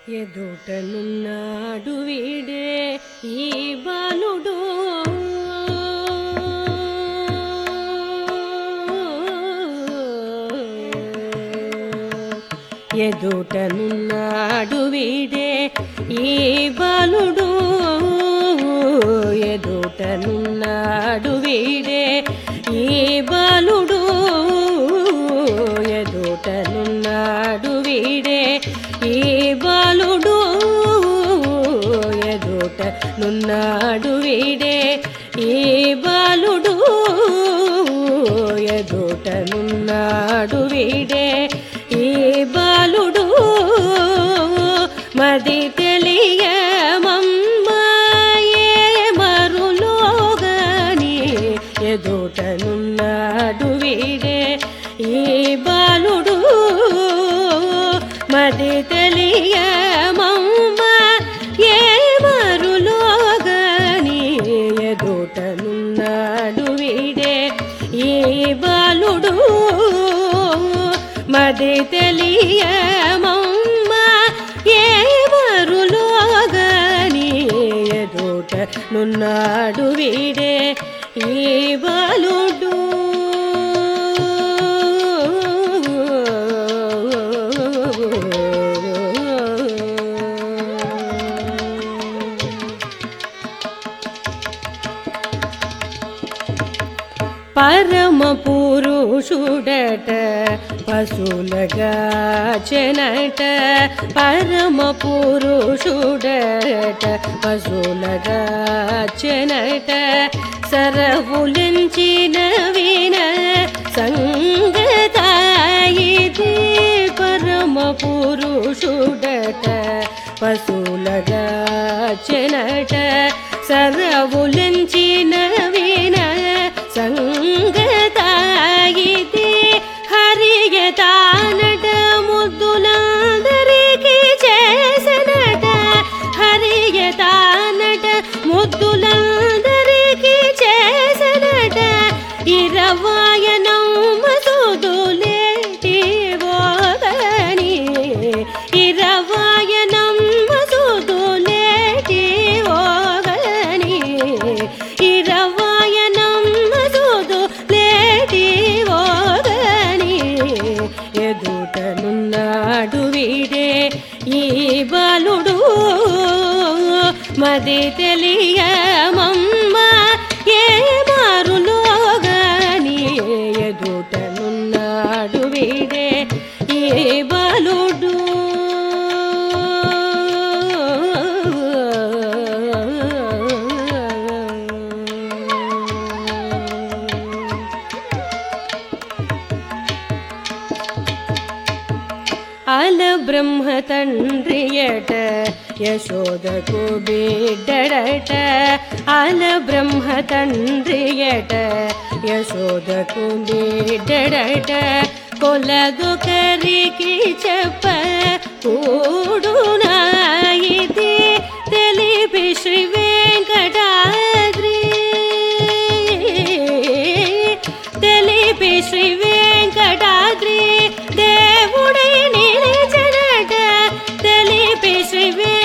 ఎదుటనున్నాడు వీడే ఈ బాలుడు ఎదుటనున్నాడు వీడే ఈ బాలుడు ఎదుటనున్నాడు వీడే ఈ బాలుడు ఎదుటనున్నాడు వీడే ఈ బాలుడు ఎదుటనున్నాడు వీడే ఈ బాలుడు ఎదుటనున్నాడు వీడే ఈ బాలుడు మది తెలియమమ్మాయే మరులోగని ఎదుటనున్నాడు వీడే ఈ బాలుడు మది తెలియమమ్మ ఏ మరులోగని ఎదుటనున్నాడు వీడే ఈ బాలుడు మది తెలియమమ్మ ఏ మరులోగని ఎదుటనున్నాడు వీడే ఈ బాలుడు పరమ పురుషుడట పశులగాచెనట పరమ పురుషుడట పశులగాచెనట సరవులించిన విన సంగతాయిది పరమ పురుషుడట పశులగాచెనట సరవులించిన విన సంగతాయిది హరియతానట ముద్దులందరికీ చేసనట హరియతానట ముద్దులందరికీ చేసనట ఇరవాయనం మసుదులేటి ఓగని ఇరవాయనం మసుదులేటి ఓగని ఇరవాయనం మసుదులేటి ఓగని ఎదుటనున్నాడు వీడే ఈ బాలుడు మది తెలియమమ్మ ఏ మారులోగని ఎదుటనున్నాడు వీడే ఈ బాలుడు అల బ్రహ్మ తండ్రియట యశోదకు బిడ్డడట అల బ్రహ్మ తండ్రియట యశోదకు బిడ్డడట కొలదొకరికి చెప్ప కూడునాయిది తెలిపి శ్రీ వెంకటాద్రి తెలిపి శ్రీ వెంకటాద్రి దేవుడై నిలిచనట తెలిపి శ్రీ